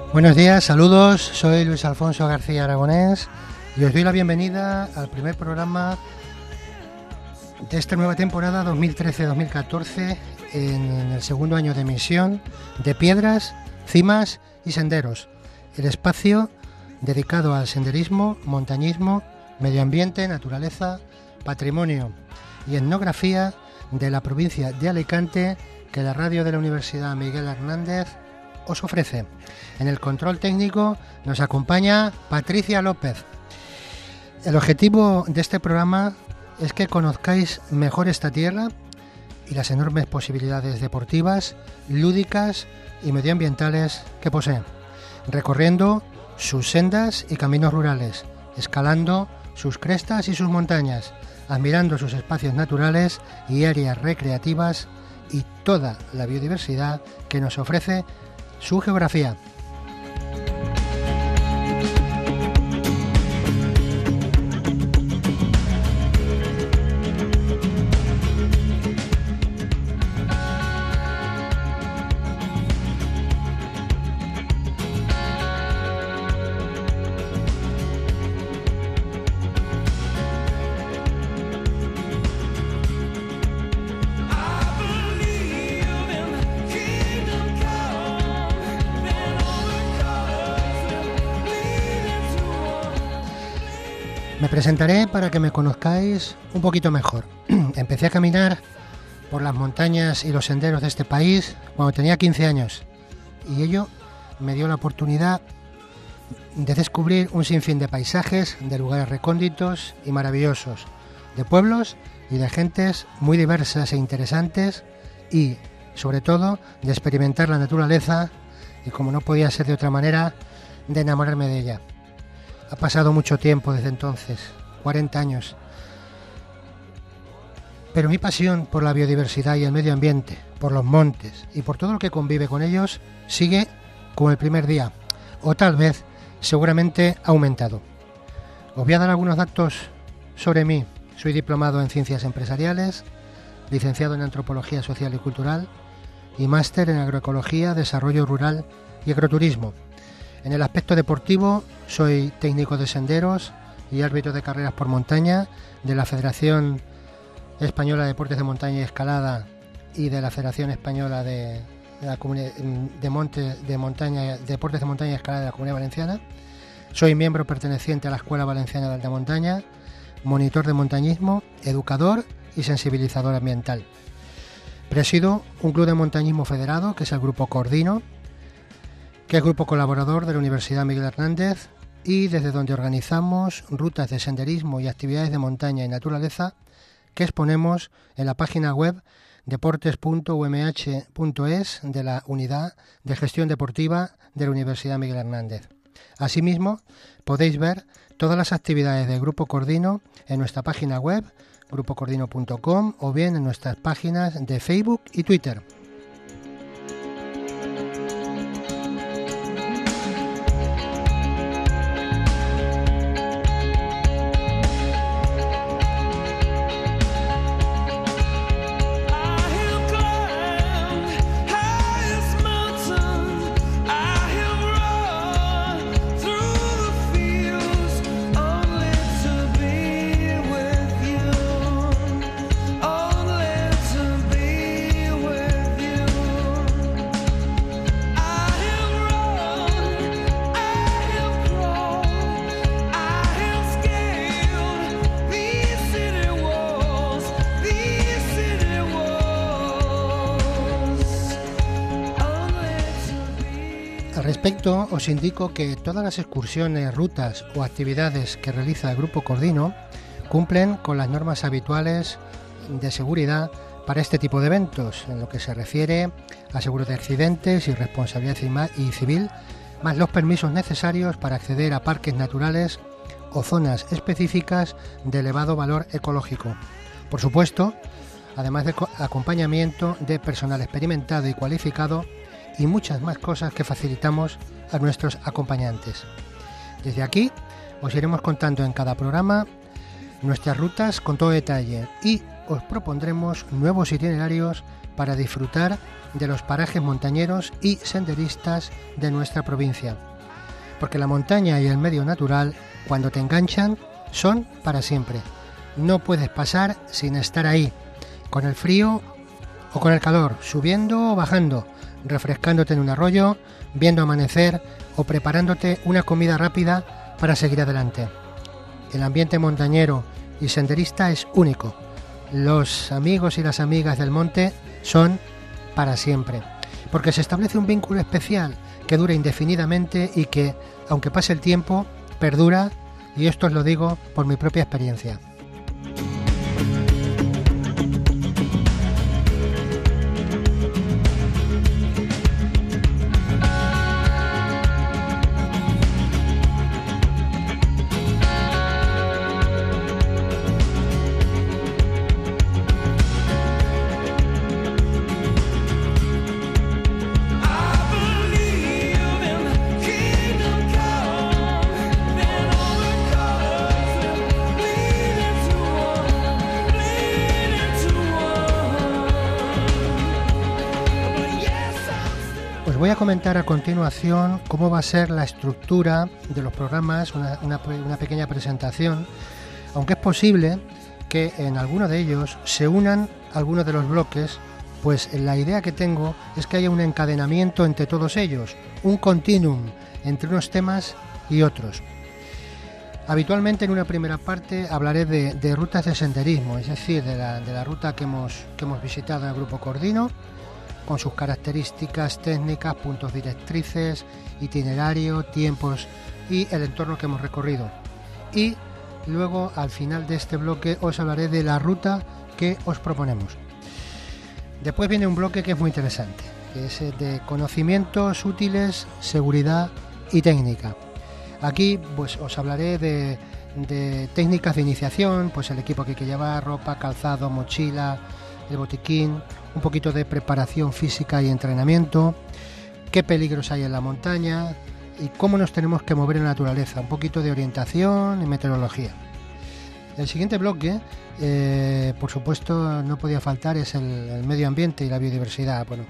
Buenos días, saludos, soy Luis Alfonso García Aragonés y os doy la bienvenida al primer programa de esta nueva temporada 2013-2014 en el segundo año de emisión de Piedras, Cimas y Senderos, el espacio dedicado al senderismo, montañismo, medio ambiente, naturaleza, patrimonio y etnografía de la provincia de Alicante que la radio de la Universidad Miguel Hernández os ofrece. En el control técnico nos acompaña Patricia López. El objetivo de este programa es que conozcáis mejor esta tierra y las enormes posibilidades deportivas, lúdicas y medioambientales que posee, recorriendo sus sendas y caminos rurales, escalando sus crestas y sus montañas, admirando sus espacios naturales y áreas recreativas y toda la biodiversidad que nos ofrece su geografía. Me presentaré para que me conozcáis un poquito mejor. Empecé a caminar por las montañas y los senderos de este país cuando tenía 15 años y ello me dio la oportunidad de descubrir un sinfín de paisajes, de lugares recónditos y maravillosos, de pueblos y de gentes muy diversas e interesantes y, sobre todo, de experimentar la naturaleza y, como no podía ser de otra manera, de enamorarme de ella. Ha pasado mucho tiempo desde entonces, 40 años. Pero mi pasión por la biodiversidad y el medio ambiente, por los montes y por todo lo que convive con ellos, sigue como el primer día, o tal vez, seguramente, ha aumentado. Os voy a dar algunos datos sobre mí. Soy diplomado en Ciencias Empresariales, licenciado en Antropología Social y Cultural y máster en Agroecología, Desarrollo Rural y Agroturismo. En el aspecto deportivo, soy técnico de senderos y árbitro de carreras por montaña de la Federación Española de Deportes de Montaña y Escalada y de la Federación Española de Deportes de Montaña y Escalada de la Comunidad Valenciana. Soy miembro perteneciente a la Escuela Valenciana de Alta Montaña, monitor de montañismo, educador y sensibilizador ambiental. Presido un club de montañismo federado, que es el Grupo Cordino, que es grupo colaborador de la Universidad Miguel Hernández y desde donde organizamos rutas de senderismo y actividades de montaña y naturaleza que exponemos en la página web deportes.umh.es de la Unidad de Gestión Deportiva de la Universidad Miguel Hernández. Asimismo, podéis ver todas las actividades del Grupo Cordino en nuestra página web, grupocordino.com, o bien en nuestras páginas de Facebook y Twitter. Al respecto, os indico que todas las excursiones, rutas o actividades que realiza el Grupo Cordino cumplen con las normas habituales de seguridad para este tipo de eventos, en lo que se refiere a seguro de accidentes y responsabilidad civil, más los permisos necesarios para acceder a parques naturales o zonas específicas de elevado valor ecológico. Por supuesto, además de acompañamiento de personal experimentado y cualificado y muchas más cosas que facilitamos a nuestros acompañantes. Desde aquí os iremos contando en cada programa nuestras rutas con todo detalle y os propondremos nuevos itinerarios para disfrutar de los parajes montañeros y senderistas de nuestra provincia. Porque la montaña y el medio natural, cuando te enganchan, son para siempre. No puedes pasar sin estar ahí, con el frío o con el calor, subiendo o bajando, refrescándote en un arroyo, viendo amanecer o preparándote una comida rápida para seguir adelante. El ambiente montañero y senderista es único. Los amigos y las amigas del monte son para siempre, porque se establece un vínculo especial que dura indefinidamente y que, aunque pase el tiempo, perdura, y esto os lo digo por mi propia experiencia. Voy a comentar a continuación cómo va a ser la estructura de los programas, una pequeña presentación, aunque es posible que en alguno de ellos se unan algunos de los bloques, pues la idea que tengo es que haya un encadenamiento entre todos ellos, un continuum entre unos temas y otros. Habitualmente en una primera parte hablaré de rutas de senderismo, es decir, de la ruta que hemos visitado en el Grupo Cordino, con sus características técnicas, puntos directrices, itinerario, tiempos y el entorno que hemos recorrido. Y luego, al final de este bloque, os hablaré de la ruta que os proponemos. Después viene un bloque que es muy interesante, que es de conocimientos útiles, seguridad y técnica. Aquí pues os hablaré de técnicas de iniciación, pues el equipo que hay que llevar, ropa, calzado, mochila, el botiquín, un poquito de preparación física y entrenamiento, qué peligros hay en la montaña y cómo nos tenemos que mover en la naturaleza, un poquito de orientación y meteorología. El siguiente bloque, por supuesto, no podía faltar, es el medio ambiente y la biodiversidad. Bueno,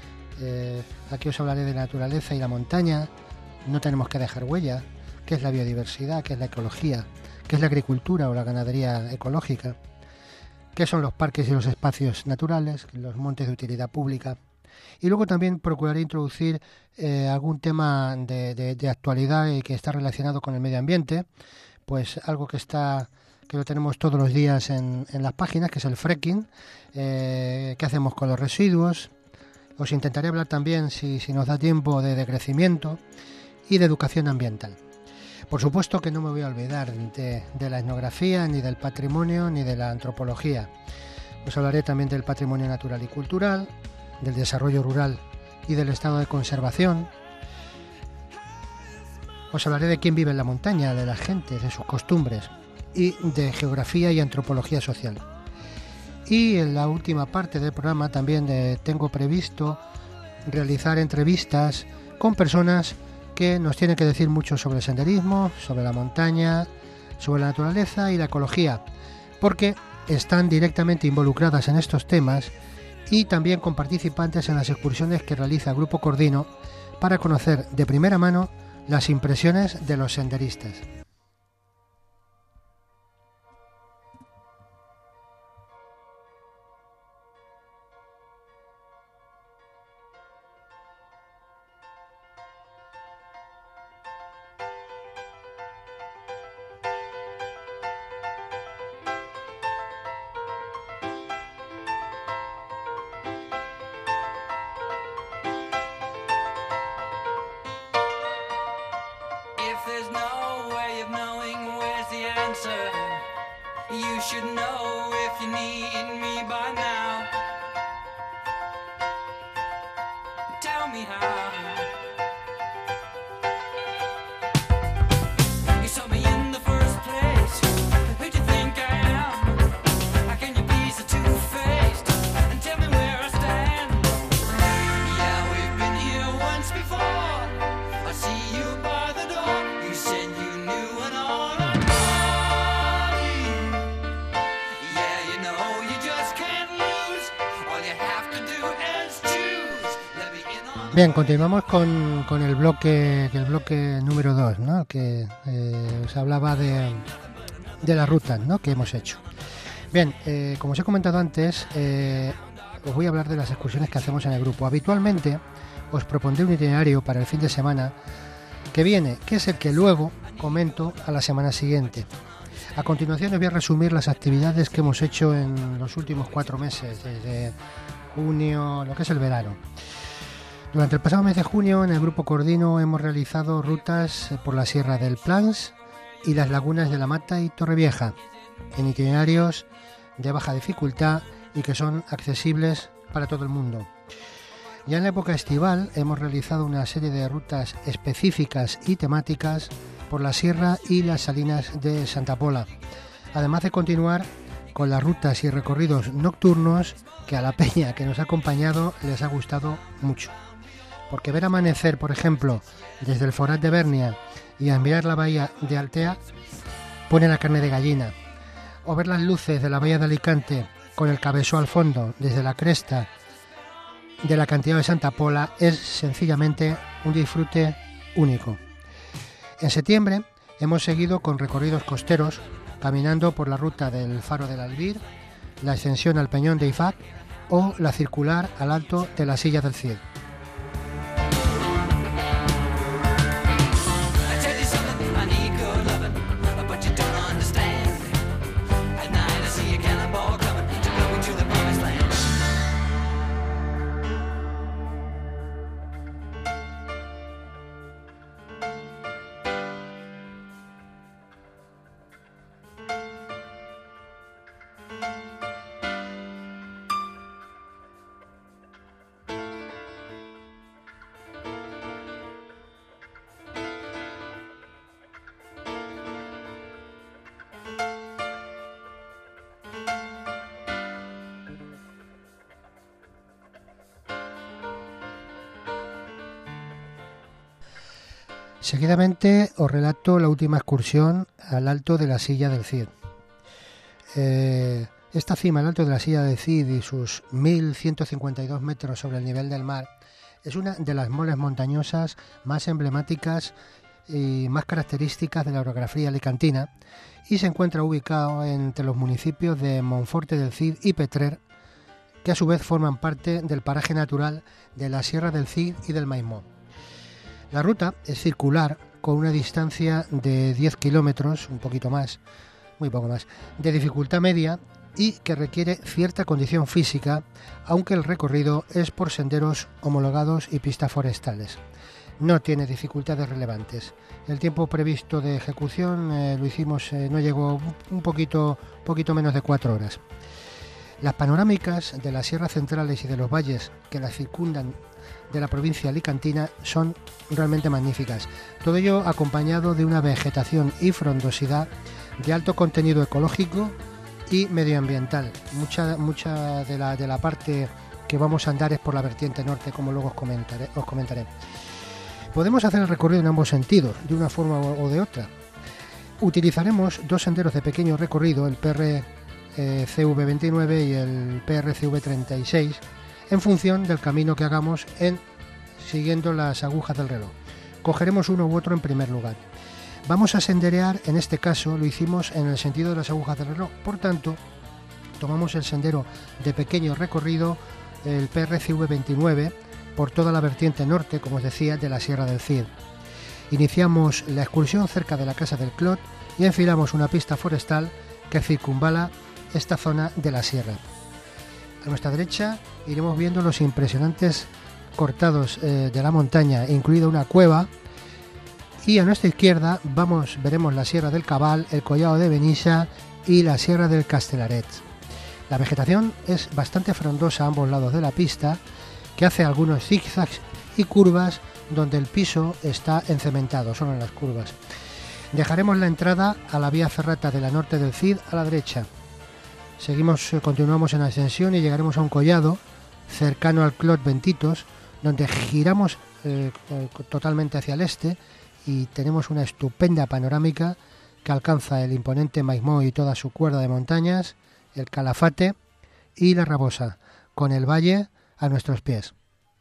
aquí os hablaré de la naturaleza y la montaña, no tenemos que dejar huella, qué es la biodiversidad, qué es la ecología, qué es la agricultura o la ganadería ecológica, qué son los parques y los espacios naturales, los montes de utilidad pública. Y luego también procuraré introducir algún tema de actualidad y que está relacionado con el medio ambiente, pues algo que lo tenemos todos los días en las páginas, que es el fracking, qué hacemos con los residuos. Os intentaré hablar también, si nos da tiempo, de decrecimiento y de educación ambiental. Por supuesto que no me voy a olvidar de la etnografía, ni del patrimonio, ni de la antropología. Os hablaré también del patrimonio natural y cultural, del desarrollo rural y del estado de conservación. Os hablaré de quién vive en la montaña, de las gentes, de sus costumbres, y de geografía y antropología social. Y en la última parte del programa también tengo previsto realizar entrevistas con personas que nos tienen que decir mucho sobre el senderismo, sobre la montaña, sobre la naturaleza y la ecología, porque están directamente involucradas en estos temas y también con participantes en las excursiones que realiza el Grupo Cordino para conocer de primera mano las impresiones de los senderistas. You know you just Bien, continuamos con el bloque número 2, ¿no? Que os hablaba de las rutas, ¿no?, que hemos hecho. Bien, como os he comentado antes, os voy a hablar de las excursiones que hacemos en el grupo. Habitualmente os propondré un itinerario para el fin de semana que viene, que es el que luego comento a la semana siguiente. A continuación os voy a resumir las actividades que hemos hecho en los últimos 4 meses, desde junio, lo que es el verano. Durante el pasado mes de junio, en el Grupo Cordino, hemos realizado rutas por la Sierra del Plans y las lagunas de La Mata y Torrevieja, en itinerarios de baja dificultad y que son accesibles para todo el mundo. Ya en la época estival hemos realizado una serie de rutas específicas y temáticas por la Sierra y las Salinas de Santa Pola, además de continuar con las rutas y recorridos nocturnos que a la peña que nos ha acompañado les ha gustado mucho. Porque ver amanecer, por ejemplo, desde el Forat de Bernia y admirar la bahía de Altea pone la carne de gallina. O ver las luces de la bahía de Alicante con el Cabeçó al fondo desde la cresta del acantilado de Santa Pola es sencillamente un disfrute único. En septiembre hemos seguido con recorridos costeros, caminando por la ruta del Faro del Albir, la ascensión al Peñón de Ifac o la circular al alto de la Silla del Cid. Seguidamente os relato la última excursión al alto de la Silla del Cid. Esta cima, el alto de la Silla del Cid y sus 1.152 metros sobre el nivel del mar, es una de las moles montañosas más emblemáticas y más características de la orografía alicantina y se encuentra ubicado entre los municipios de Monforte del Cid y Petrer, que a su vez forman parte del paraje natural de la Sierra del Cid y del Maimó. La ruta es circular con una distancia de 10 kilómetros, un poquito más, muy poco más, de dificultad media y que requiere cierta condición física, aunque el recorrido es por senderos homologados y pistas forestales. No tiene dificultades relevantes. El tiempo previsto de ejecución lo hicimos, no llegó un poquito menos de 4 horas. Las panorámicas de las sierras centrales y de los valles que las circundan de la provincia alicantina son realmente magníficas. Todo ello acompañado de una vegetación y frondosidad de alto contenido ecológico y medioambiental. Mucha de la parte que vamos a andar es por la vertiente norte, como luego os comentaré. Podemos hacer el recorrido en ambos sentidos, de una forma o de otra. Utilizaremos 2 senderos de pequeño recorrido, el PRCV29 y el PRCV36, en función del camino que hagamos siguiendo las agujas del reloj. Cogeremos uno u otro en primer lugar. Vamos a senderear, en este caso lo hicimos en el sentido de las agujas del reloj, por tanto tomamos el sendero de pequeño recorrido, el PRCV29, por toda la vertiente norte, como os decía, de la Sierra del Cid. Iniciamos la excursión cerca de la Casa del Clot y enfilamos una pista forestal que circunvala esta zona de la sierra. A nuestra derecha iremos viendo los impresionantes cortados de la montaña, incluida una cueva, y a nuestra izquierda veremos la Sierra del Cabal, el Collado de Benissa y la Sierra del Castelaret. La vegetación es bastante frondosa a ambos lados de la pista, que hace algunos zigzags y curvas donde el piso está encementado, solo en las curvas. Dejaremos la entrada a la vía ferrata de la Norte del Cid a la derecha. Continuamos en ascensión y llegaremos a un collado cercano al Clot Ventitos, donde giramos totalmente hacia el este y tenemos una estupenda panorámica que alcanza el imponente Maimó y toda su cuerda de montañas, el Calafate y la Rabosa, con el valle a nuestros pies.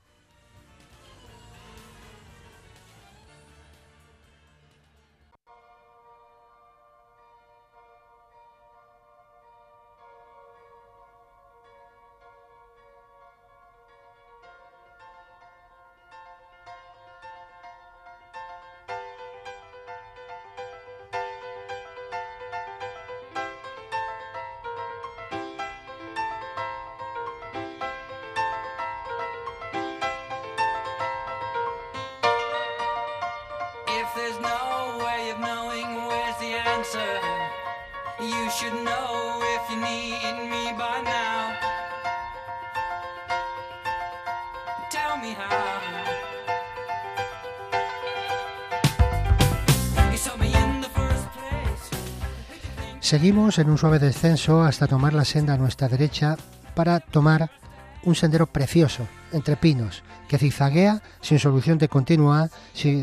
Seguimos en un suave descenso hasta tomar la senda a nuestra derecha para tomar un sendero precioso entre pinos que zigzaguea sin solución de continuidad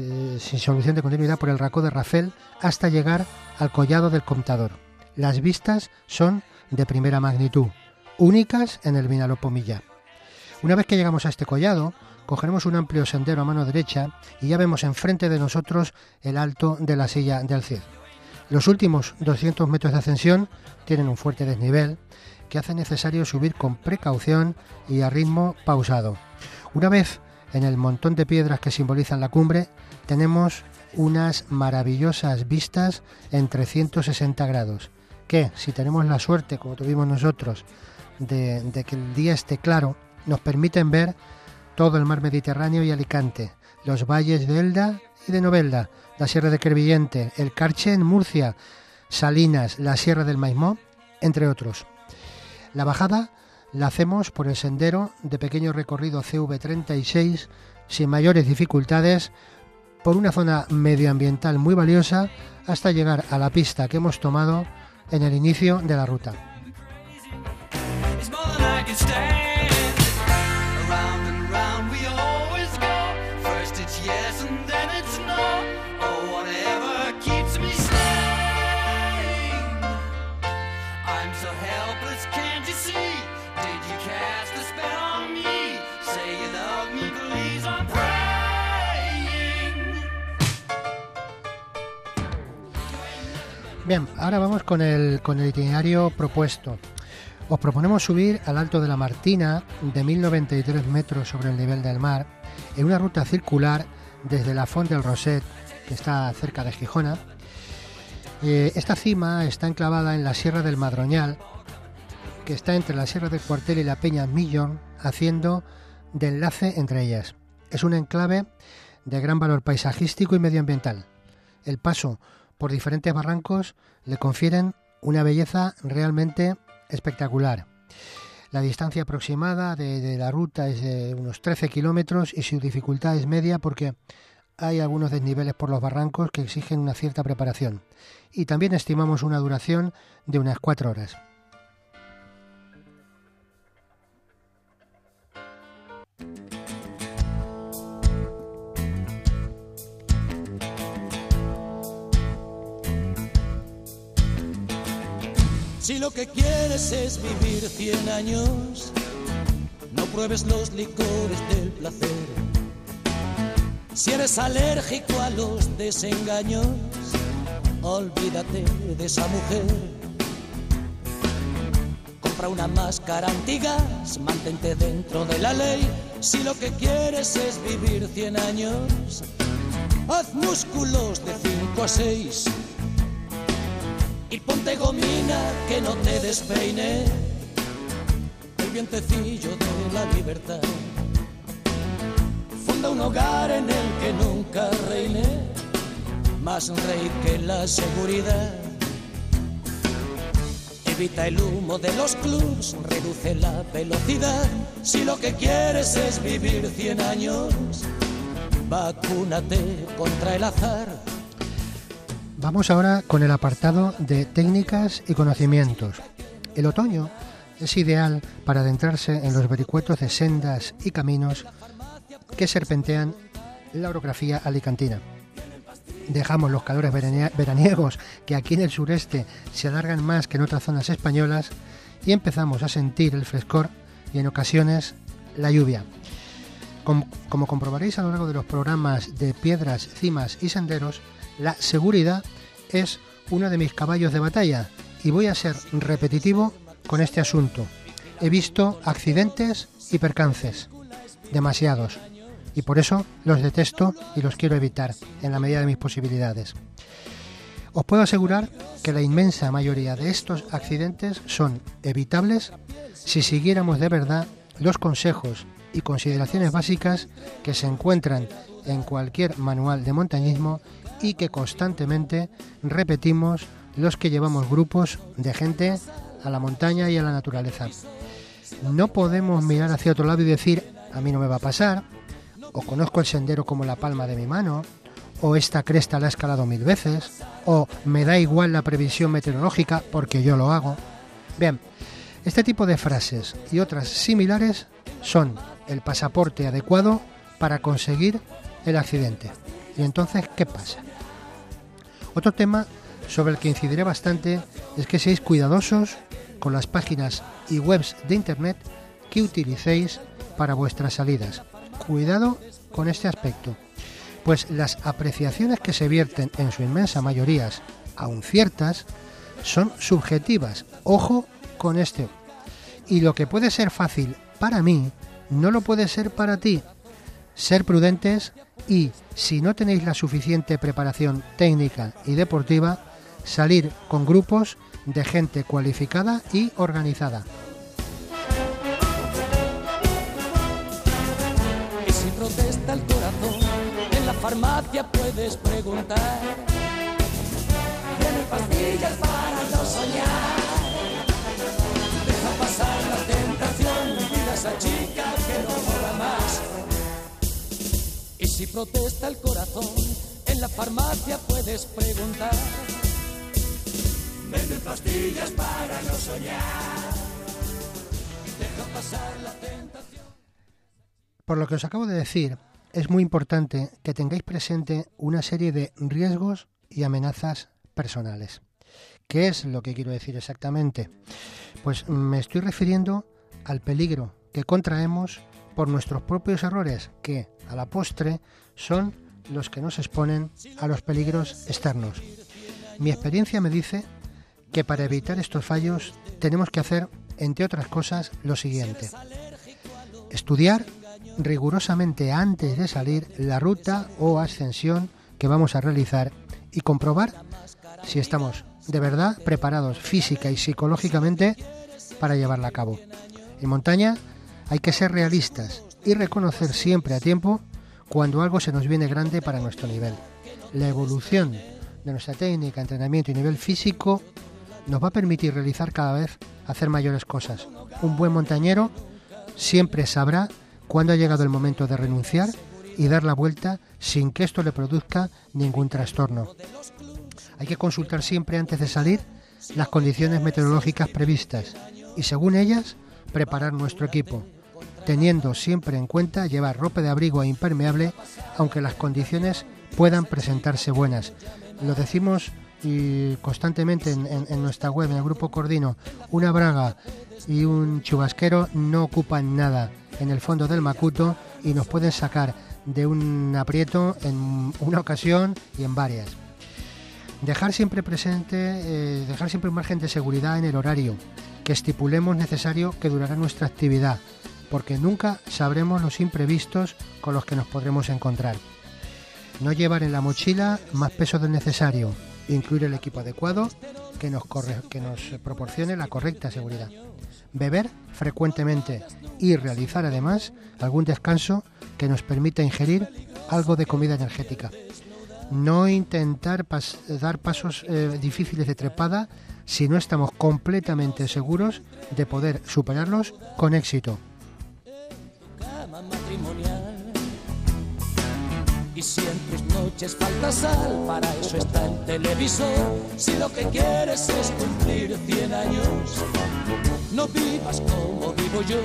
por el Racó de Rafel hasta llegar al Collado del Comptador. Las vistas son de primera magnitud, únicas en el Vinalopó-Millá. Una vez que llegamos a este collado, cogeremos un amplio sendero a mano derecha y ya vemos enfrente de nosotros el Alto de la Silla del Cid. Los últimos 200 metros de ascensión tienen un fuerte desnivel que hace necesario subir con precaución y a ritmo pausado. Una vez en el montón de piedras que simbolizan la cumbre, tenemos unas maravillosas vistas en 360 grados, que si tenemos la suerte, como tuvimos nosotros, de que el día esté claro, nos permiten ver todo el mar Mediterráneo y Alicante, los valles de Elda y de Novelda, la Sierra de Crevillente, el Carche en Murcia, Salinas, la Sierra del Maimó, entre otros. La bajada la hacemos por el sendero de pequeño recorrido CV36 sin mayores dificultades, por una zona medioambiental muy valiosa hasta llegar a la pista que hemos tomado en el inicio de la ruta. Bien, ahora vamos con el itinerario propuesto. Os proponemos subir al Alto de la Martina, de 1093 metros sobre el nivel del mar, en una ruta circular desde la Font del Roset, que está cerca de Gijona. Esta cima está enclavada en la Sierra del Madroñal, que está entre la Sierra del Cuartel y la Peña Millón, haciendo de enlace entre ellas. Es un enclave de gran valor paisajístico y medioambiental. El paso por diferentes barrancos le confieren una belleza realmente espectacular. La distancia aproximada de la ruta es de unos 13 kilómetros y su dificultad es media porque hay algunos desniveles por los barrancos que exigen una cierta preparación. Y también estimamos una duración de unas 4 horas. Si lo que quieres es vivir 100 años, no pruebes los licores del placer. Si eres alérgico a los desengaños, olvídate de esa mujer. Compra una máscara antigas, mantente dentro de la ley. Si lo que quieres es vivir 100 años, haz músculos de 5 a 6. Y ponte gomina que no te despeine el vientecillo de la libertad. Funda un hogar en el que nunca reine más rey que la seguridad. Evita el humo de los clubs, reduce la velocidad. Si lo que quieres es vivir 100 años, vacúnate contra el azar. Vamos ahora con el apartado de técnicas y conocimientos. El otoño es ideal para adentrarse en los vericuetos de sendas y caminos que serpentean la orografía alicantina. Dejamos los calores veraniegos que aquí en el sureste se alargan más que en otras zonas españolas y empezamos a sentir el frescor y en ocasiones la lluvia. Como comprobaréis a lo largo de los programas de piedras, cimas y senderos, la seguridad es uno de mis caballos de batalla y voy a ser repetitivo con este asunto. He visto accidentes y percances, demasiados, y por eso los detesto y los quiero evitar en la medida de mis posibilidades. Os puedo asegurar que la inmensa mayoría de estos accidentes son evitables si siguiéramos de verdad los consejos y consideraciones básicas que se encuentran en cualquier manual de montañismo y que constantemente repetimos los que llevamos grupos de gente a la montaña y a la naturaleza. No podemos mirar hacia otro lado y decir, a mí no me va a pasar, o conozco el sendero como la palma de mi mano, o esta cresta la he escalado 1000 veces, o me da igual la previsión meteorológica porque yo lo hago. Bien, este tipo de frases y otras similares son el pasaporte adecuado para conseguir el accidente. ¿Y entonces qué pasa? Otro tema sobre el que incidiré bastante es que seáis cuidadosos con las páginas y webs de internet que utilicéis para vuestras salidas. Cuidado con este aspecto, pues las apreciaciones que se vierten en su inmensa mayoría, aun ciertas, son subjetivas. Ojo con esto. Y lo que puede ser fácil para mí, no lo puede ser para ti. Ser prudentes y, si no tenéis la suficiente preparación técnica y deportiva, salir con grupos de gente cualificada y organizada. Y si protesta el corazón, en la farmacia puedes preguntar. Tiene pastillas para no soñar. Deja pasar la tentación, mira a esa chica que no mola más. Y si protesta el corazón, en la farmacia puedes preguntar. Venden pastillas para no soñar. Deja pasar la tentación. Por lo que os acabo de decir, es muy importante que tengáis presente una serie de riesgos y amenazas personales. ¿Qué es lo que quiero decir exactamente? Pues me estoy refiriendo al peligro que contraemos por nuestros propios errores, que a la postre son los que nos exponen a los peligros externos. Mi experiencia me dice que para evitar estos fallos tenemos que hacer, entre otras cosas, lo siguiente: estudiar rigurosamente antes de salir la ruta o ascensión que vamos a realizar y comprobar si estamos de verdad preparados física y psicológicamente para llevarla a cabo. En montaña hay que ser realistas y reconocer siempre a tiempo cuando algo se nos viene grande para nuestro nivel. La evolución de nuestra técnica, entrenamiento y nivel físico nos va a permitir realizar cada vez hacer mayores cosas. Un buen montañero siempre sabrá cuándo ha llegado el momento de renunciar y dar la vuelta sin que esto le produzca ningún trastorno. Hay que consultar siempre antes de salir las condiciones meteorológicas previstas y, según ellas, preparar nuestro equipo, teniendo siempre en cuenta llevar ropa de abrigo e impermeable, aunque las condiciones puedan presentarse buenas. Lo decimos constantemente en nuestra web, en el grupo Cordino. Una braga y un chubasquero no ocupan nada en el fondo del Macuto y nos pueden sacar de un aprieto en una ocasión y en varias. Dejar siempre un margen de seguridad en el horario que estipulemos necesario que durará nuestra actividad, porque nunca sabremos los imprevistos con los que nos podremos encontrar. No llevar en la mochila más peso del necesario, incluir el equipo adecuado que nos proporcione la correcta seguridad. Beber frecuentemente y realizar además algún descanso que nos permita ingerir algo de comida energética. No intentar dar pasos difíciles de trepada si no estamos completamente seguros de poder superarlos con éxito. Y si en tus noches falta sal, para eso está el televisor. Si lo que quieres es cumplir 100 años, no vivas como vivo yo.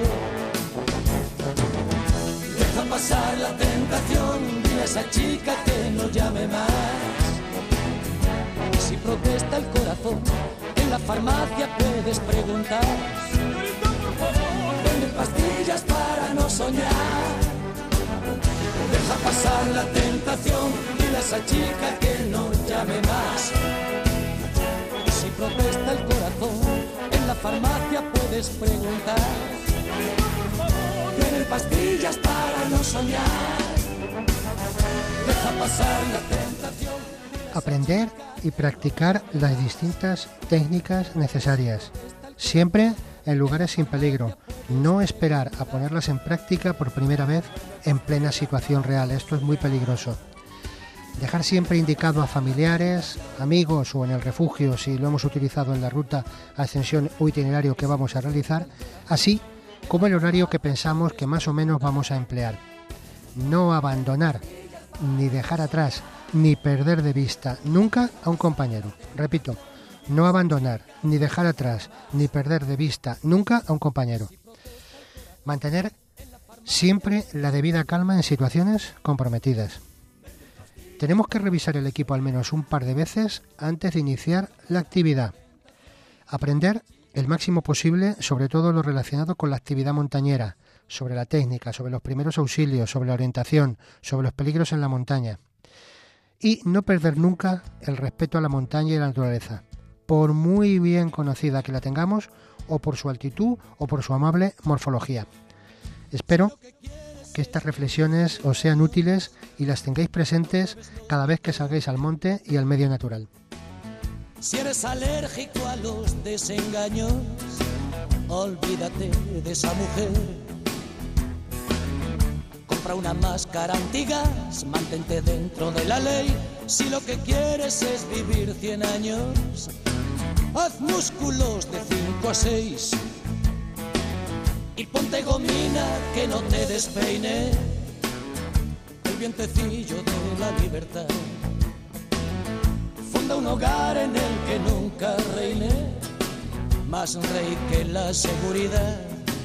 Deja pasar la tentación, dile a esa chica que no llame más. Y si protesta el corazón, en la farmacia puedes preguntar. Señorita, por favor, vende pastillas para no soñar. Deja pasar la tentación, dile a esa chica que no llame más. Si protesta el corazón, en la farmacia puedes preguntar. Tienen pastillas para no soñar. Deja pasar la tentación. Aprender y practicar las distintas técnicas necesarias, siempre en lugares sin peligro. No esperar a ponerlas en práctica por primera vez en plena situación real. Esto es muy peligroso. Dejar siempre indicado a familiares, amigos o en el refugio si lo hemos utilizado en la ruta, ascensión o itinerario que vamos a realizar, así como el horario que pensamos que más o menos vamos a emplear. No abandonar, ni dejar atrás, ni perder de vista nunca a un compañero. Repito, no abandonar, ni dejar atrás, ni perder de vista nunca a un compañero. Mantener siempre la debida calma en situaciones comprometidas. Tenemos que revisar el equipo al menos un par de veces antes de iniciar la actividad. Aprender el máximo posible sobre todo lo relacionado con la actividad montañera, sobre la técnica, sobre los primeros auxilios, sobre la orientación, sobre los peligros en la montaña. Y no perder nunca el respeto a la montaña y la naturaleza, por muy bien conocida que la tengamos, o por su altitud o por su amable morfología. Espero que estas reflexiones os sean útiles y las tengáis presentes cada vez que salgáis al monte y al medio natural. Si eres alérgico a los desengaños, olvídate de esa mujer. Compra una máscara antigas, mantente dentro de la ley. Si lo que quieres es vivir 100 años, haz músculos de 5 a 6 y ponte gomina que no te despeine el vientecillo de la libertad. Funda un hogar en el que nunca reine más rey que la seguridad.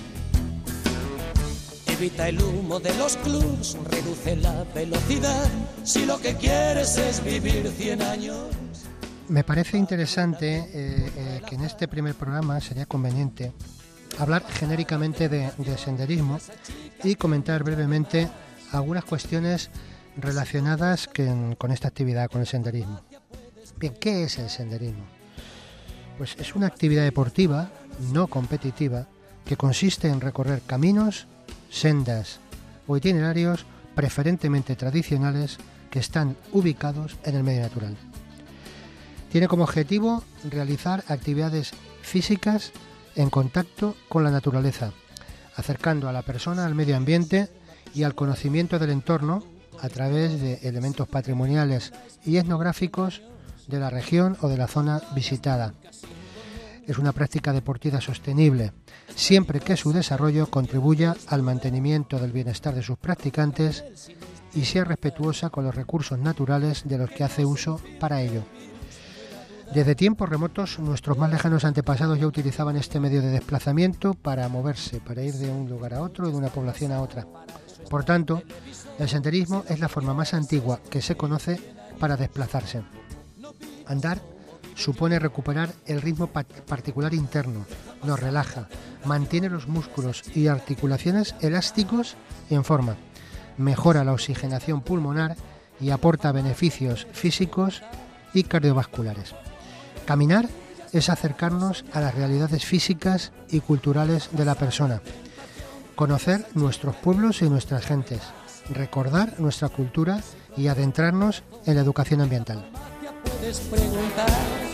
Evita el humo de los clubs, reduce la velocidad. Si lo que quieres es vivir 100 años. Me parece interesante que en este primer programa sería conveniente hablar genéricamente de senderismo y comentar brevemente algunas cuestiones relacionadas con esta actividad, con el senderismo. Bien, ¿qué es el senderismo? Pues es una actividad deportiva, no competitiva, que consiste en recorrer caminos, sendas o itinerarios preferentemente tradicionales que están ubicados en el medio natural. Tiene como objetivo realizar actividades físicas en contacto con la naturaleza, acercando a la persona al medio ambiente y al conocimiento del entorno a través de elementos patrimoniales y etnográficos de la región o de la zona visitada. Es una práctica deportiva sostenible, siempre que su desarrollo contribuya al mantenimiento del bienestar de sus practicantes y sea respetuosa con los recursos naturales de los que hace uso para ello. Desde tiempos remotos, nuestros más lejanos antepasados ya utilizaban este medio de desplazamiento para moverse, para ir de un lugar a otro y de una población a otra. Por tanto, el senderismo es la forma más antigua que se conoce para desplazarse. Andar supone recuperar el ritmo particular interno, nos relaja, mantiene los músculos y articulaciones elásticos y en forma, mejora la oxigenación pulmonar y aporta beneficios físicos y cardiovasculares. Caminar es acercarnos a las realidades físicas y culturales de la persona, conocer nuestros pueblos y nuestras gentes, recordar nuestra cultura y adentrarnos en la educación ambiental. Puedes preguntar,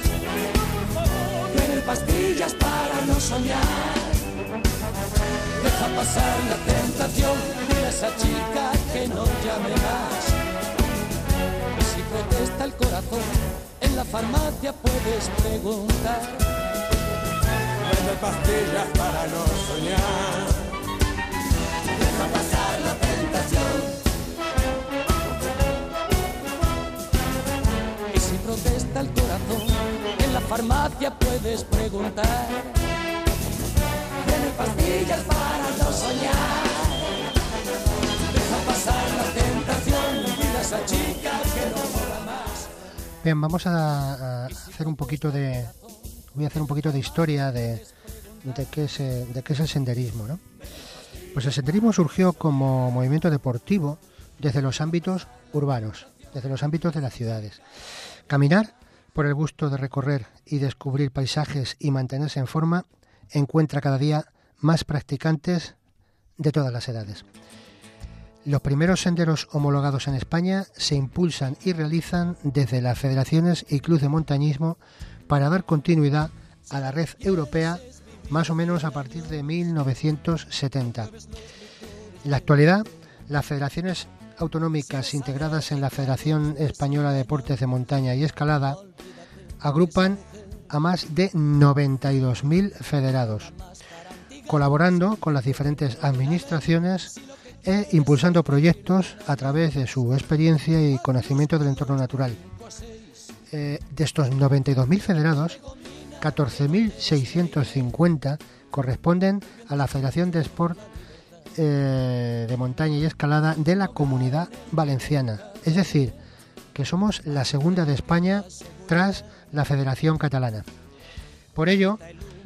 ¿tienen pastillas para no soñar? Deja pasar la tentación, dile a esa chica que no llame más. Y si protesta el corazón, en la farmacia puedes preguntar, ¿tienen pastillas para no soñar? Deja pasar la tentación. Protesta el corazón, en la farmacia puedes preguntar, ¿tienen pastillas para no soñar? Deja pasar la tentación, dile a esa chica que no mola más. Bien, vamos a hacer un poquito de... Voy a hacer un poquito de historia de de qué es el senderismo, ¿no? Pues el senderismo surgió como movimiento deportivo desde los ámbitos urbanos, desde los ámbitos de las ciudades. Caminar, por el gusto de recorrer y descubrir paisajes y mantenerse en forma, encuentra cada día más practicantes de todas las edades. Los primeros senderos homologados en España se impulsan y realizan desde las federaciones y clubes de montañismo para dar continuidad a la red europea más o menos a partir de 1970. En la actualidad, las federaciones autonómicas integradas en la Federación Española de Deportes de Montaña y Escalada agrupan a más de 92.000 federados, colaborando con las diferentes administraciones e impulsando proyectos a través de su experiencia y conocimiento del entorno natural. De estos 92.000 federados, 14.650 corresponden a la Federación de Sport de Montaña y Escalada de la Comunidad Valenciana. Es decir, que somos la segunda de España tras la Federación Catalana. Por ello,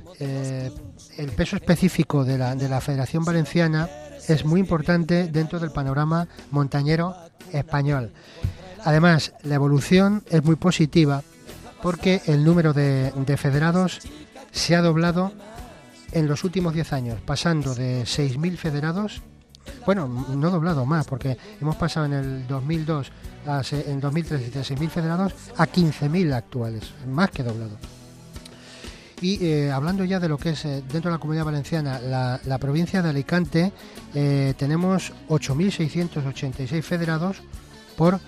el peso específico de la Federación Valenciana es muy importante dentro del panorama montañero español. Además, la evolución es muy positiva porque el número de federados se ha doblado en los últimos 10 años, pasando de 6.000 federados, bueno, no doblado más, porque hemos pasado en el 2002, en 2013, de 6.000 federados a 15.000 actuales, más que doblado. Y hablando ya de lo que es dentro de la Comunidad Valenciana, la provincia de Alicante, tenemos 8.686 federados por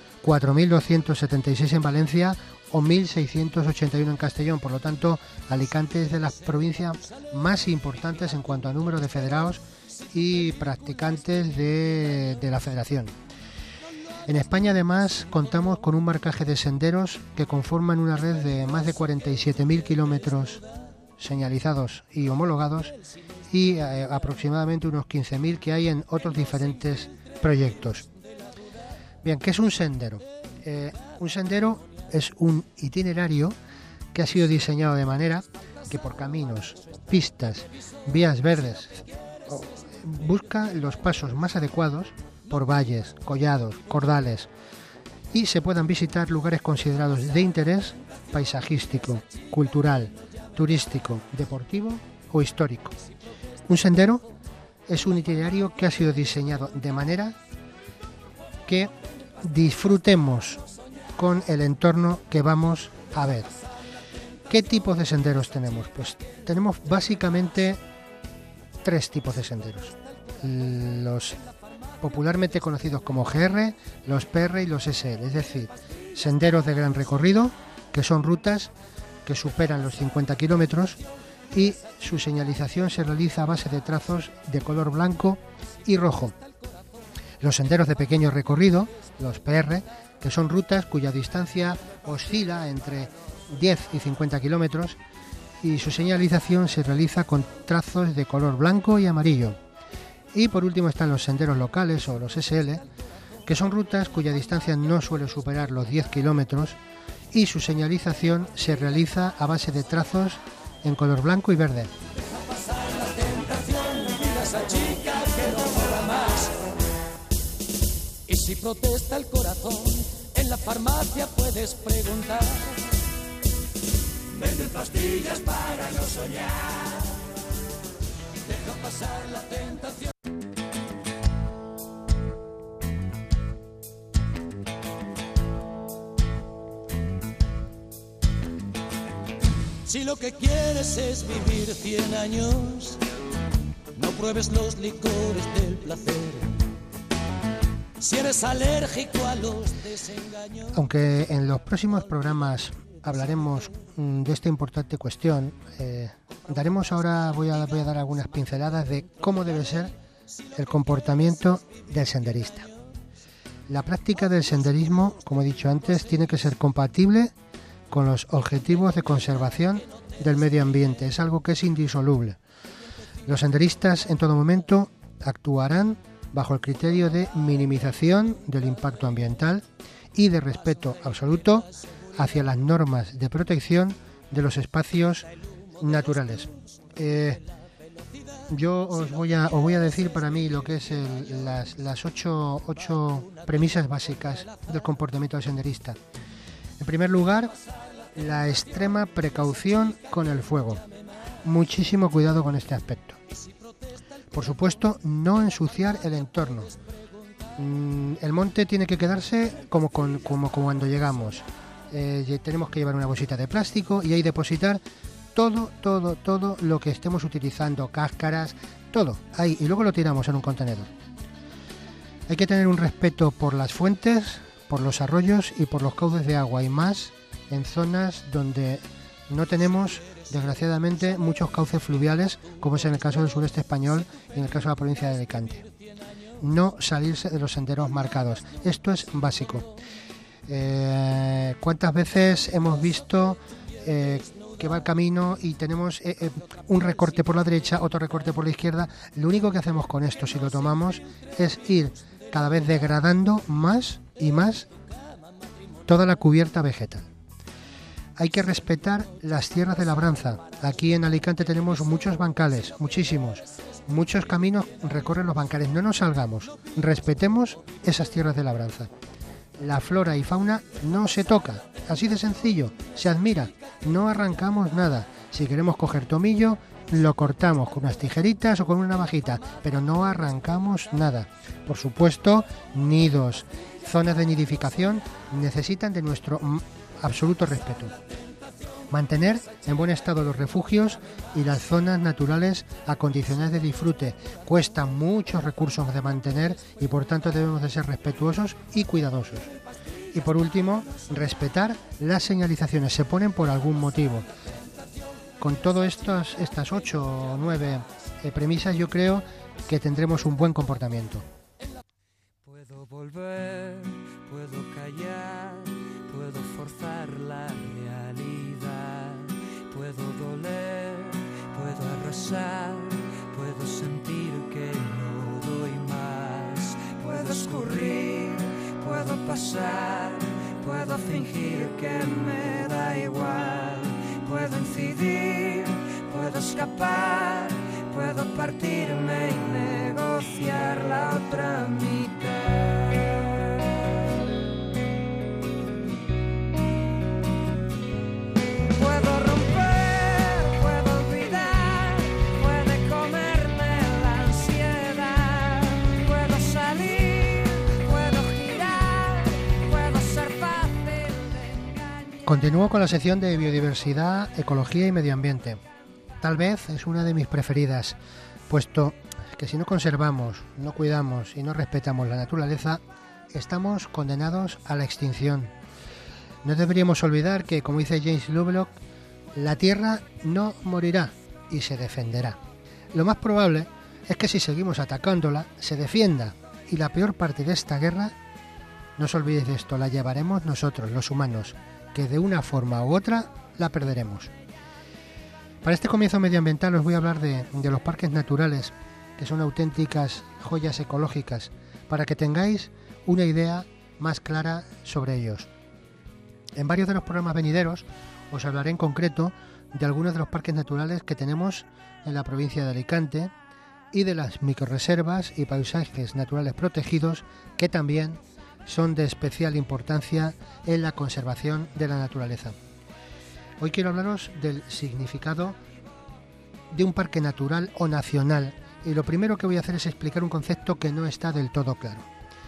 4.276 en Valencia o 1.681 en Castellón. Por lo tanto, Alicante es de las provincias más importantes en cuanto a número de federados y practicantes de la federación. En España, además, contamos con un marcaje de senderos que conforman una red de más de 47.000 kilómetros señalizados y homologados y aproximadamente unos 15.000 que hay en otros diferentes proyectos. Bien, ¿qué es un sendero? Un sendero es un itinerario que ha sido diseñado de manera que por caminos, pistas, vías verdes, busca los pasos más adecuados por valles, collados, cordales y se puedan visitar lugares considerados de interés paisajístico, cultural, turístico, deportivo o histórico. Un sendero es un itinerario que ha sido diseñado de manera que disfrutemos con el entorno que vamos a ver. ¿Qué tipos de senderos tenemos? Pues tenemos básicamente 3 tipos de senderos. Los popularmente conocidos como GR, los PR y los SL, es decir, senderos de gran recorrido, que son rutas que superan los 50 kilómetros y su señalización se realiza a base de trazos de color blanco y rojo. Los senderos de pequeño recorrido, los PR, que son rutas cuya distancia oscila entre 10 y 50 kilómetros y su señalización se realiza con trazos de color blanco y amarillo. Y por último están los senderos locales o los SL, que son rutas cuya distancia no suele superar los 10 kilómetros y su señalización se realiza a base de trazos en color blanco y verde. Y si protesta el corazón, en la farmacia puedes preguntar. Venden pastillas para no soñar. Deja pasar la tentación. Si lo que quieres es vivir 100 años, no pruebes los licores del placer. Si eres alérgico a los desengaños. Aunque en los próximos programas hablaremos de esta importante cuestión, voy a dar algunas pinceladas de cómo debe ser el comportamiento del senderista. La práctica del senderismo, como he dicho antes, tiene que ser compatible con los objetivos de conservación del medio ambiente. Es algo que es indisoluble. Los senderistas en todo momento actuarán bajo el criterio de minimización del impacto ambiental y de respeto absoluto hacia las normas de protección de los espacios naturales. yo os voy a decir para mí lo que es las ocho premisas básicas del comportamiento del senderista. En primer lugar, la extrema precaución con el fuego. Muchísimo cuidado con este aspecto. Por supuesto, no ensuciar el entorno. El monte tiene que quedarse como cuando llegamos. Tenemos que llevar una bolsita de plástico y ahí depositar todo lo que estemos utilizando, cáscaras, todo ahí, y luego lo tiramos en un contenedor. Hay que tener un respeto por las fuentes, por los arroyos y por los cauces de agua, y más en zonas donde no tenemos, desgraciadamente, muchos cauces fluviales, como es en el caso del sureste español y en el caso de la provincia de Alicante. No salirse de los senderos marcados, esto es básico. ¿Cuántas veces hemos visto que va el camino y tenemos un recorte por la derecha, otro recorte por la izquierda? Lo único que hacemos con esto, si lo tomamos, es ir cada vez degradando más y más toda la cubierta vegetal. Hay que respetar las tierras de labranza. Aquí en Alicante tenemos muchos bancales, muchos caminos recorren los bancales. No nos salgamos, respetemos esas tierras de labranza. La flora y fauna no se toca, así de sencillo, se admira, no arrancamos nada. Si queremos coger tomillo, lo cortamos con unas tijeritas o con una navajita, pero no arrancamos nada. Por supuesto, nidos, zonas de nidificación necesitan de nuestro absoluto respeto. Mantener en buen estado los refugios y las zonas naturales acondicionadas de disfrute. Cuestan muchos recursos de mantener y por tanto debemos de ser respetuosos y cuidadosos. Y por último, respetar las señalizaciones. Se ponen por algún motivo. Con todas estas 8 o 9 premisas, yo creo que tendremos un buen comportamiento. Puedo volver, puedo callar, puedo forzar la realidad, puedo doler, puedo arrasar, puedo sentir que no doy más, puedo escurrir, puedo pasar, puedo fingir que me da igual, puedo incidir, puedo escapar, puedo partirme y negociar la otra mitad. Puedo romper, puedo olvidar, puede comerme la ansiedad, puedo salir, puedo girar, puedo ser fácil de engañar. Continúo con la sección de biodiversidad, ecología y medio ambiente. Tal vez es una de mis preferidas, puesto que si no conservamos, no cuidamos y no respetamos la naturaleza, estamos condenados a la extinción. No deberíamos olvidar que, como dice James Lovelock, la Tierra no morirá y se defenderá. Lo más probable es que si seguimos atacándola, se defienda, y la peor parte de esta guerra, no os olvidéis de esto, la llevaremos nosotros, los humanos, que de una forma u otra la perderemos. Para este comienzo medioambiental os voy a hablar de los parques naturales, que son auténticas joyas ecológicas, para que tengáis una idea más clara sobre ellos. En varios de los programas venideros os hablaré en concreto de algunos de los parques naturales que tenemos en la provincia de Alicante y de las microrreservas y paisajes naturales protegidos que también son de especial importancia en la conservación de la naturaleza. Hoy quiero hablaros del significado de un parque natural o nacional, y lo primero que voy a hacer es explicar un concepto que no está del todo claro.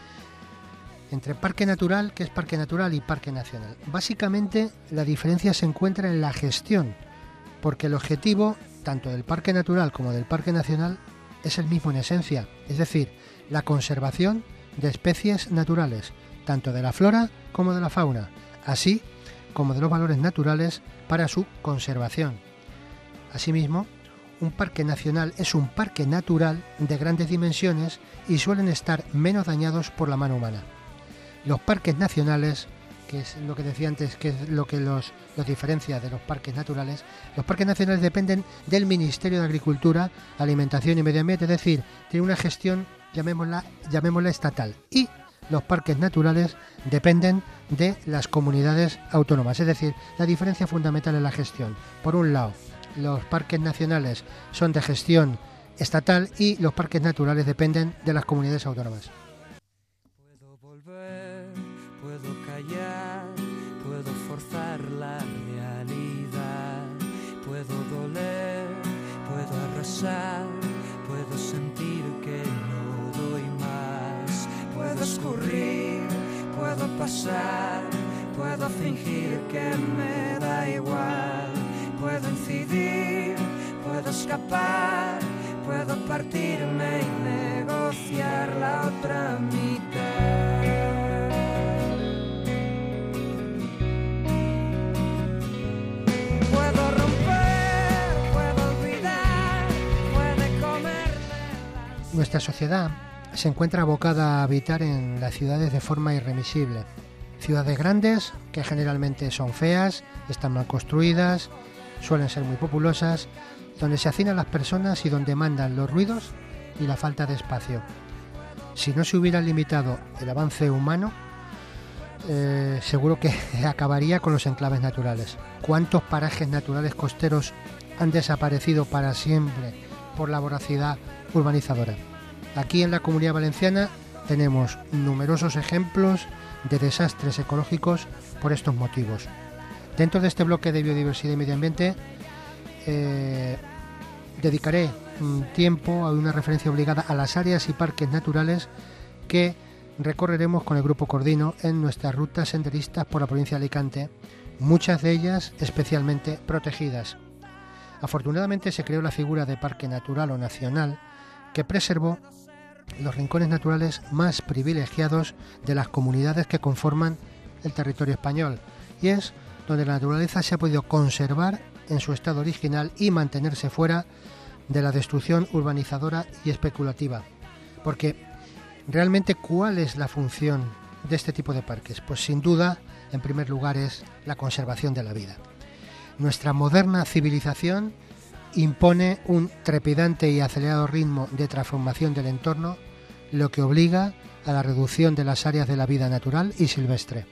Entre parque natural, ¿qué es parque natural?, y parque nacional. Básicamente la diferencia se encuentra en la gestión, porque el objetivo tanto del parque natural como del parque nacional es el mismo en esencia, es decir, la conservación de especies naturales, tanto de la flora como de la fauna, así como de los valores naturales para su conservación. Asimismo, un parque nacional es un parque natural de grandes dimensiones y suelen estar menos dañados por la mano humana. Los parques nacionales, que es lo que decía antes, que es lo que los diferencia de los parques naturales, los parques nacionales dependen del Ministerio de Agricultura, Alimentación y Medio Ambiente, es decir, tiene una gestión, llamémosla estatal, y los parques naturales dependen de las comunidades autónomas, es decir, la diferencia fundamental en la gestión. Por un lado, los parques nacionales son de gestión estatal y los parques naturales dependen de las comunidades autónomas. Puedo volver, puedo callar, puedo forzar la realidad, puedo doler, puedo arrasar, puedo sentir que no doy más, puedo escurrir, puedo pasar, puedo fingir que me da igual, puedo incidir, puedo escapar, puedo partirme y negociar la otra mitad. Puedo romper, puedo olvidar, puede comerme. Nuestra sociedad se encuentra abocada a habitar en las ciudades de forma irremisible. Ciudades grandes, que generalmente son feas, están mal construidas, suelen ser muy populosas, donde se hacinan las personas y donde mandan los ruidos y la falta de espacio. Si no se hubiera limitado el avance humano, seguro que acabaría con los enclaves naturales. ¿Cuántos parajes naturales costeros han desaparecido para siempre por la voracidad urbanizadora? Aquí en la Comunidad Valenciana tenemos numerosos ejemplos de desastres ecológicos por estos motivos. Dentro de este bloque de biodiversidad y medio ambiente dedicaré tiempo a una referencia obligada a las áreas y parques naturales que recorreremos con el Grupo Cordino en nuestras rutas senderistas por la provincia de Alicante, muchas de ellas especialmente protegidas. Afortunadamente se creó la figura de parque natural o nacional que preservó los rincones naturales más privilegiados de las comunidades que conforman el territorio español, y es donde la naturaleza se ha podido conservar en su estado original y mantenerse fuera de la destrucción urbanizadora y especulativa. Porque realmente, ¿cuál es la función de este tipo de parques? Pues sin duda, en primer lugar, es la conservación de la vida. Nuestra moderna civilización impone un trepidante y acelerado ritmo de transformación del entorno, lo que obliga a la reducción de las áreas de la vida natural y silvestre.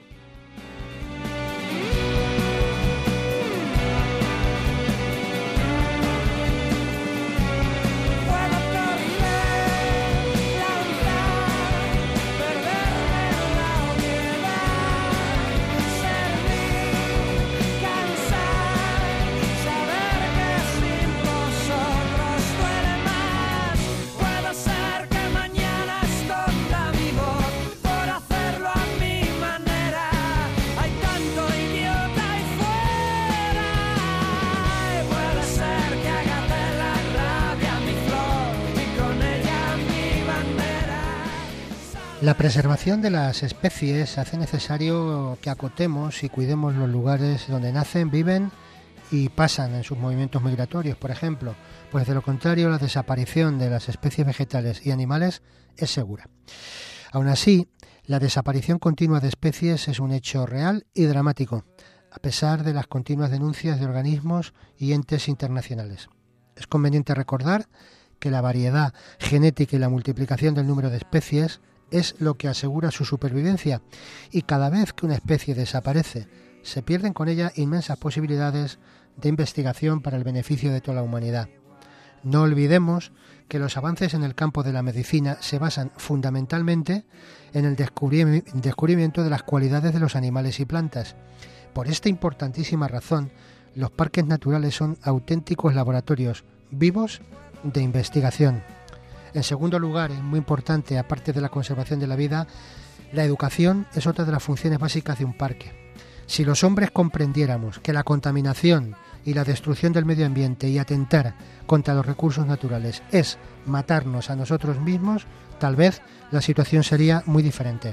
La preservación de las especies hace necesario que acotemos y cuidemos los lugares donde nacen, viven y pasan en sus movimientos migratorios, por ejemplo, pues de lo contrario la desaparición de las especies vegetales y animales es segura. Aún así, la desaparición continua de especies es un hecho real y dramático, a pesar de las continuas denuncias de organismos y entes internacionales. Es conveniente recordar que la variedad genética y la multiplicación del número de especies es lo que asegura su supervivencia, y cada vez que una especie desaparece, se pierden con ella inmensas posibilidades de investigación para el beneficio de toda la humanidad. No olvidemos que los avances en el campo de la medicina se basan fundamentalmente en el descubrimiento de las cualidades de los animales y plantas. Por esta importantísima razón, los parques naturales son auténticos laboratorios vivos de investigación. En segundo lugar, es muy importante, aparte de la conservación de la vida, la educación es otra de las funciones básicas de un parque. Si los hombres comprendiéramos que la contaminación y la destrucción del medio ambiente y atentar contra los recursos naturales es matarnos a nosotros mismos, tal vez la situación sería muy diferente.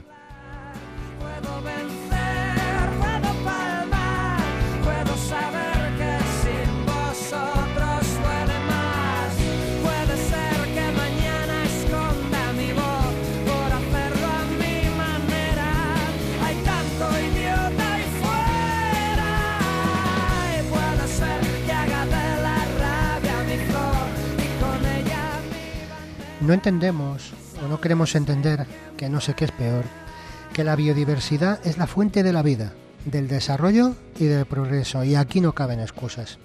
No entendemos o no queremos entender, que no sé qué es peor, que la biodiversidad es la fuente de la vida, del desarrollo y del progreso, y aquí no caben excusas.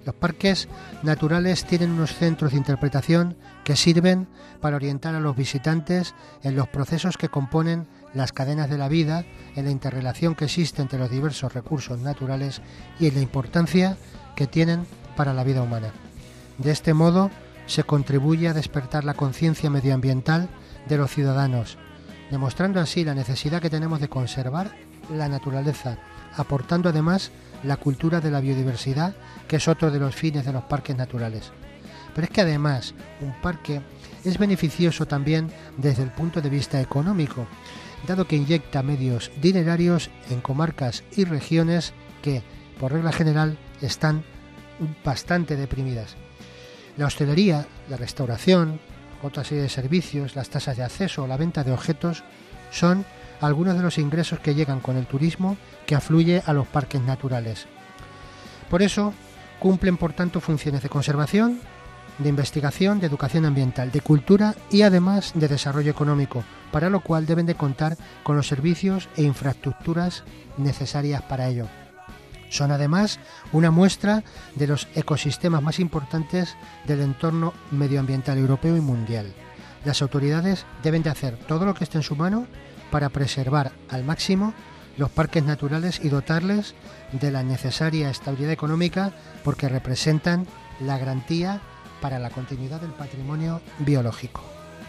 Los parques naturales tienen unos centros de interpretación que sirven para orientar a los visitantes en los procesos que componen las cadenas de la vida, en la interrelación que existe entre los diversos recursos naturales y en la importancia que tienen para la vida humana. De este modo, se contribuye a despertar la conciencia medioambiental de los ciudadanos, demostrando así la necesidad que tenemos de conservar la naturaleza, aportando además la cultura de la biodiversidad, que es otro de los fines de los parques naturales. Pero es que además un parque es beneficioso también desde el punto de vista económico, dado que inyecta medios dinerarios en comarcas y regiones que, por regla general, están bastante deprimidas. La hostelería, la restauración, otra serie de servicios, las tasas de acceso o la venta de objetos son algunos de los ingresos que llegan con el turismo que afluye a los parques naturales. Por eso, cumplen por tanto funciones de conservación, de investigación, de educación ambiental, de cultura y además de desarrollo económico, para lo cual deben de contar con los servicios e infraestructuras necesarias para ello. Son además una muestra de los ecosistemas más importantes del entorno medioambiental europeo y mundial. Las autoridades deben de hacer todo lo que esté en su mano para preservar al máximo los parques naturales y dotarles de la necesaria estabilidad económica, porque representan la garantía para la continuidad del patrimonio biológico.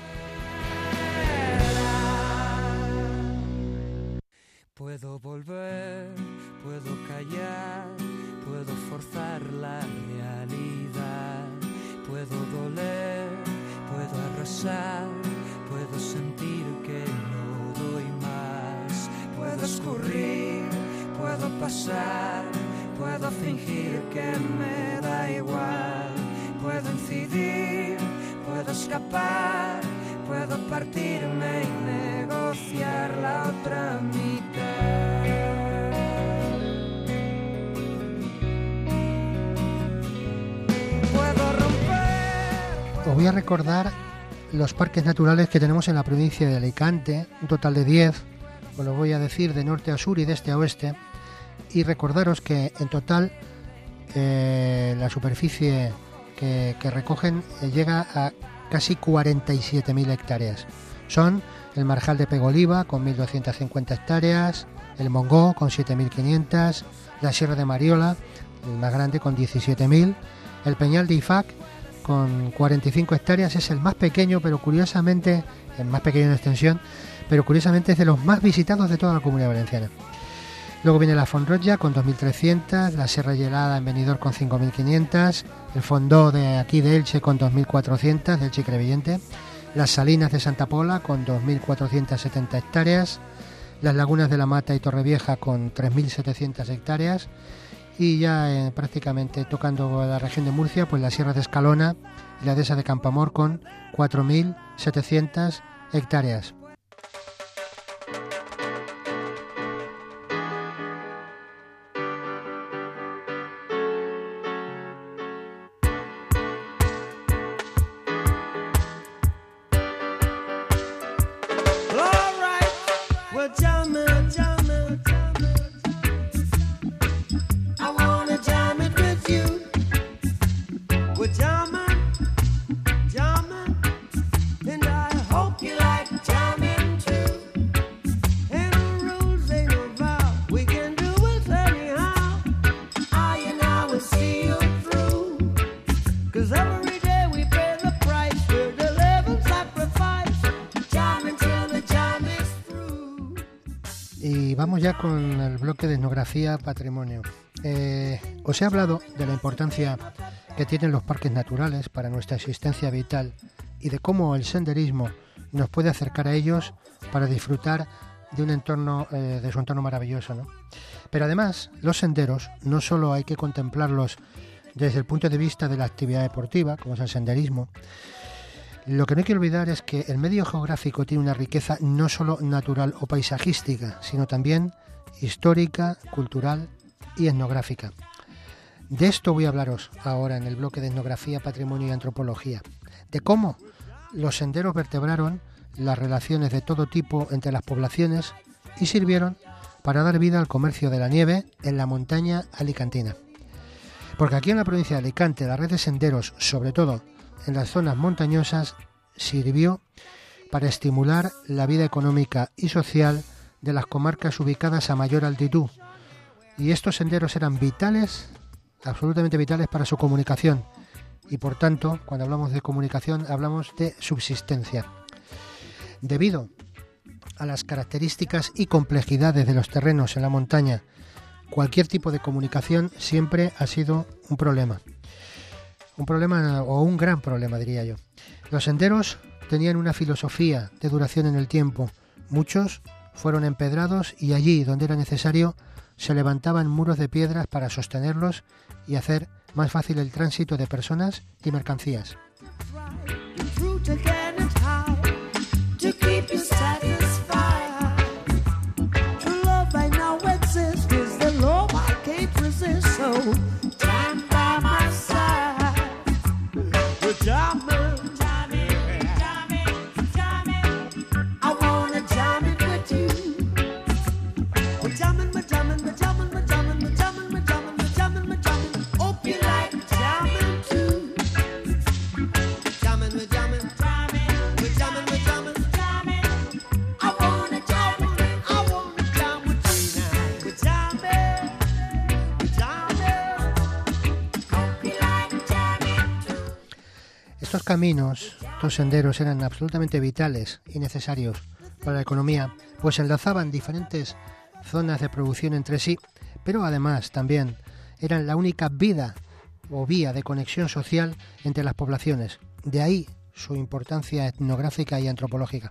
Puedo volver, puedo callar, puedo forzar la realidad, puedo doler, puedo arrasar, puedo sentir que no doy más, puedo escurrir, puedo pasar, puedo fingir que me da igual, puedo incidir, puedo escapar, puedo partirme y negociar la otra mitad. Puedo romper. Os voy a recordar los parques naturales que tenemos en la provincia de Alicante, un total de 10, os lo voy a decir de norte a sur y de este a oeste, y recordaros que en total la superficie que recogen llega a casi 47.000 hectáreas. Son el Marjal de Pegoliva con 1.250 hectáreas, el Mongó con 7.500, la Sierra de Mariola, el más grande, con 17.000, el Peñal de Ifac con 45 hectáreas, es el más pequeño, pero curiosamente, el más pequeño en extensión, pero curiosamente es de los más visitados de toda la Comunidad Valenciana. Luego viene la Font-Roja con 2.300, la Sierra Gelada en Benidorm con 5.500, el Fondó de aquí de Elche con 2.400, de Elche y Crevillente, las Salinas de Santa Pola con 2.470 hectáreas, las Lagunas de la Mata y Torrevieja con 3.700 hectáreas, y ya prácticamente tocando la región de Murcia, pues la Sierra de Escalona y la Dehesa de Campoamor con 4.700 hectáreas. Y vamos ya con el bloque de etnografía patrimonio. Os he hablado de la importancia que tienen los parques naturales para nuestra existencia vital y de cómo el senderismo nos puede acercar a ellos para disfrutar de un entorno, de su entorno maravilloso, ¿no? Pero además, los senderos no solo hay que contemplarlos desde el punto de vista de la actividad deportiva, como es el senderismo. Lo que no hay que olvidar es que el medio geográfico tiene una riqueza no solo natural o paisajística, sino también histórica, cultural y etnográfica. De esto voy a hablaros ahora en el bloque de etnografía, patrimonio y antropología, de cómo los senderos vertebraron las relaciones de todo tipo entre las poblaciones y sirvieron para dar vida al comercio de la nieve en la montaña alicantina. Porque aquí en la provincia de Alicante la red de senderos, sobre todo en las zonas montañosas, sirvió para estimular la vida económica y social de las comarcas ubicadas a mayor altitud. Y estos senderos eran vitales, absolutamente vitales para su comunicación. Y por tanto, cuando hablamos de comunicación, hablamos de subsistencia. Debido a las características y complejidades de los terrenos en la montaña, cualquier tipo de comunicación siempre ha sido un problema. Un problema o un gran problema, diría yo. Los senderos tenían una filosofía de duración en el tiempo. Muchos fueron empedrados y allí, donde era necesario, se levantaban muros de piedras para sostenerlos y hacer más fácil el tránsito de personas y mercancías. Estos caminos, estos senderos eran absolutamente vitales y necesarios para la economía, pues enlazaban diferentes zonas de producción entre sí, pero además también eran la única vía de conexión social entre las poblaciones. De ahí su importancia etnográfica y antropológica.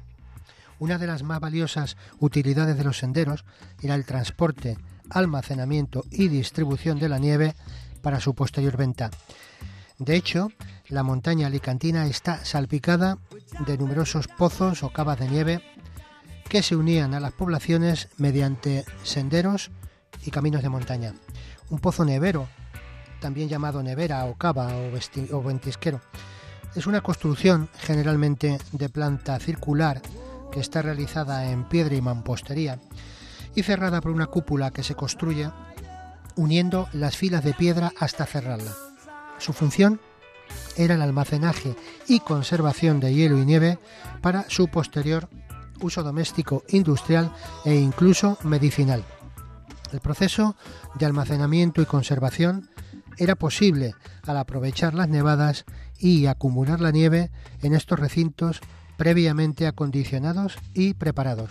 Una de las más valiosas utilidades de los senderos era el transporte, almacenamiento y distribución de la nieve para su posterior venta. De hecho, la montaña alicantina está salpicada de numerosos pozos o cavas de nieve que se unían a las poblaciones mediante senderos y caminos de montaña. Un pozo nevero, también llamado nevera o cava o ventisquero, es una construcción generalmente de planta circular que está realizada en piedra y mampostería y cerrada por una cúpula que se construye uniendo las filas de piedra hasta cerrarla. Su función era el almacenaje y conservación de hielo y nieve para su posterior uso doméstico, industrial e incluso medicinal. El proceso de almacenamiento y conservación era posible al aprovechar las nevadas y acumular la nieve en estos recintos previamente acondicionados y preparados.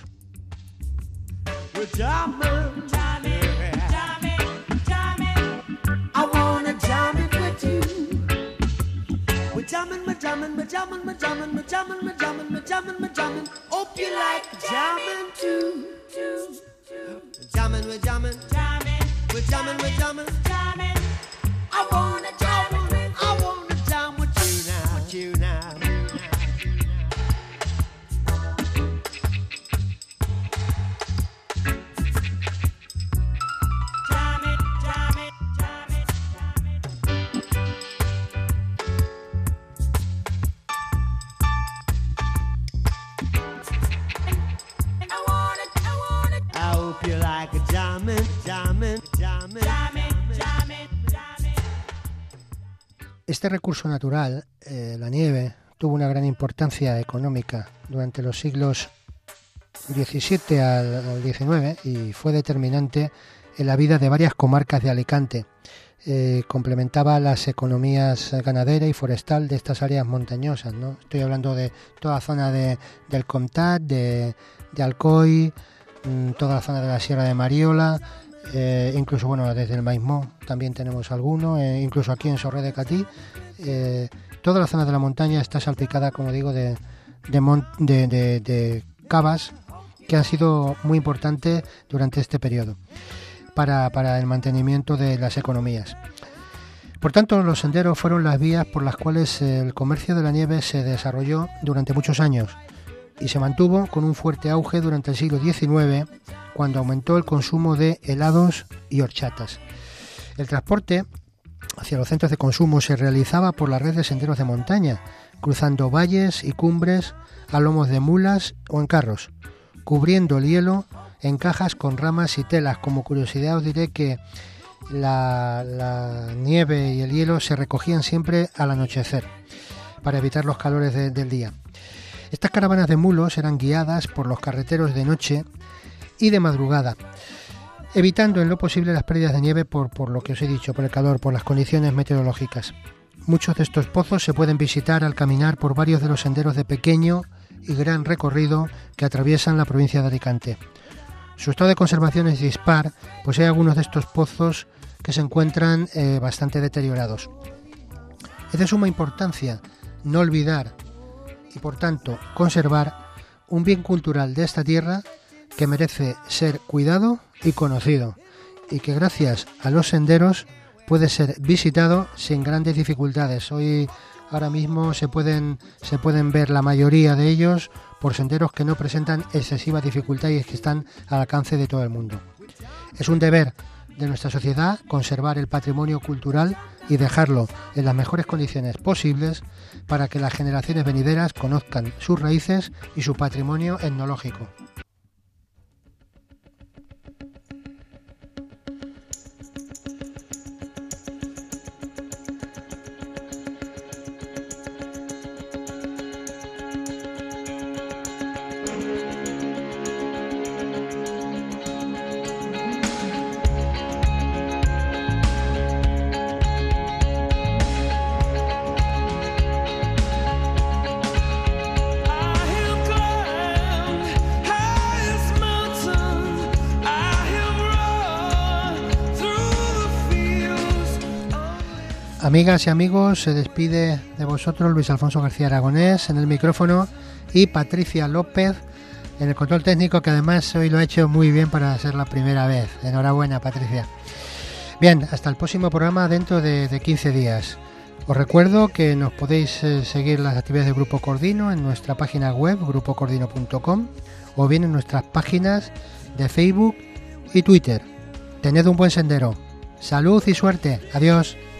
Este recurso natural, la nieve, tuvo una gran importancia económica durante los siglos XVII al XIX y fue determinante en la vida de varias comarcas de Alicante. Complementaba las economías ganadera y forestal de estas áreas montañosas, ¿no? Estoy hablando de toda la zona del Comtat, de Alcoy, toda la zona de la Sierra de Mariola, incluso bueno, desde el Maismó también tenemos alguno, incluso aquí en Sorré de Catí. Toda la zona de la montaña está salpicada, como digo, de cavas que han sido muy importantes durante este periodo para el mantenimiento de las economías. Por tanto, los senderos fueron las vías por las cuales el comercio de la nieve se desarrolló durante muchos años y se mantuvo con un fuerte auge durante el siglo XIX, cuando aumentó el consumo de helados y horchatas. El transporte hacia los centros de consumo se realizaba por la red de senderos de montaña, cruzando valles y cumbres a lomos de mulas o en carros, cubriendo el hielo en cajas con ramas y telas. Como curiosidad os diré que la nieve y el hielo se recogían siempre al anochecer para evitar los calores del día. Estas caravanas de mulos eran guiadas por los carreteros de noche y de madrugada, evitando en lo posible las pérdidas de nieve por lo que os he dicho, por el calor, por las condiciones meteorológicas. Muchos de estos pozos se pueden visitar al caminar por varios de los senderos de pequeño y gran recorrido que atraviesan la provincia de Alicante. Su estado de conservación es dispar, pues hay algunos de estos pozos que se encuentran bastante deteriorados. Es de suma importancia no olvidar y por tanto conservar un bien cultural de esta tierra que merece ser cuidado y conocido, y que gracias a los senderos puede ser visitado sin grandes dificultades. Ahora mismo se pueden ver la mayoría de ellos por senderos que no presentan excesiva dificultad y que están al alcance de todo el mundo. Es un deber de nuestra sociedad conservar el patrimonio cultural y dejarlo en las mejores condiciones posibles para que las generaciones venideras conozcan sus raíces y su patrimonio etnológico. Amigas y amigos, se despide de vosotros Luis Alfonso García Aragonés en el micrófono y Patricia López en el control técnico, que además hoy lo ha hecho muy bien para ser la primera vez. Enhorabuena, Patricia. Bien, hasta el próximo programa dentro de 15 días. Os recuerdo que nos podéis seguir las actividades de Grupo Cordino en nuestra página web, grupocordino.com, o bien en nuestras páginas de Facebook y Twitter. Tened un buen sendero. Salud y suerte. Adiós.